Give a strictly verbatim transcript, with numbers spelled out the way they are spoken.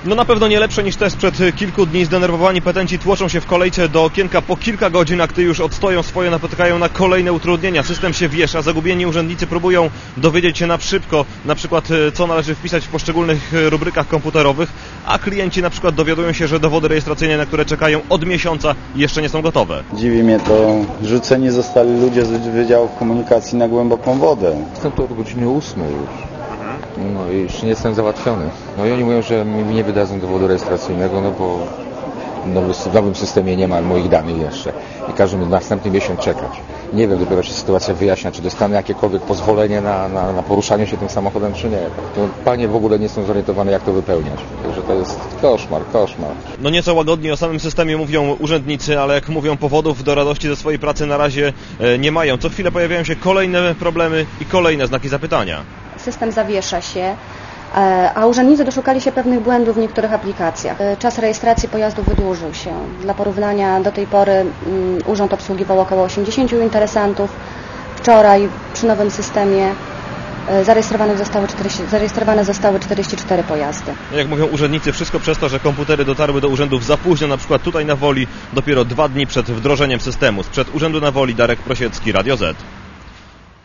No na pewno nie lepsze niż te sprzed kilku dni. Zdenerwowani petenci tłoczą się w kolejce do okienka po kilka godzin, a gdy już odstoją swoje, napotykają na kolejne utrudnienia. System się wiesza, zagubieni urzędnicy próbują dowiedzieć się na szybko, na przykład co należy wpisać w poszczególnych rubrykach komputerowych, a klienci na przykład dowiadują się, że dowody rejestracyjne, na które czekają od miesiąca, jeszcze nie są gotowe. Dziwi mnie to, rzuceni zostali ludzie z Wydziałów Komunikacji na głęboką wodę. Jestem tu od godziny ósmej już. No i jeszcze nie jestem załatwiony. No i oni mówią, że mi nie wydadzą dowodu rejestracyjnego, no bo w nowym systemie nie ma moich danych jeszcze. I każą mi następny miesiąc czekać. Nie wiem, dopiero się sytuacja wyjaśnia, czy dostanę jakiekolwiek pozwolenie na, na, na poruszanie się tym samochodem, czy nie. To panie w ogóle nie są zorientowane, jak to wypełniać. Także to jest koszmar, koszmar. No nieco łagodniej o samym systemie mówią urzędnicy, ale jak mówią, powodów do radości ze swojej pracy na razie nie mają. Co chwilę pojawiają się kolejne problemy i kolejne znaki zapytania. System zawiesza się, a urzędnicy doszukali się pewnych błędów w niektórych aplikacjach. Czas rejestracji pojazdu wydłużył się. Dla porównania do tej pory urząd obsługiwał około osiemdziesięciu interesantów. Wczoraj przy nowym systemie zarejestrowane zostały, czterdzieści, zarejestrowane zostały czterdzieści cztery pojazdy. Jak mówią urzędnicy, wszystko przez to, że komputery dotarły do urzędów za późno, na przykład tutaj na Woli dopiero dwa dni przed wdrożeniem systemu. Sprzed Urzędu na Woli Darek Prosiecki, Radio Z.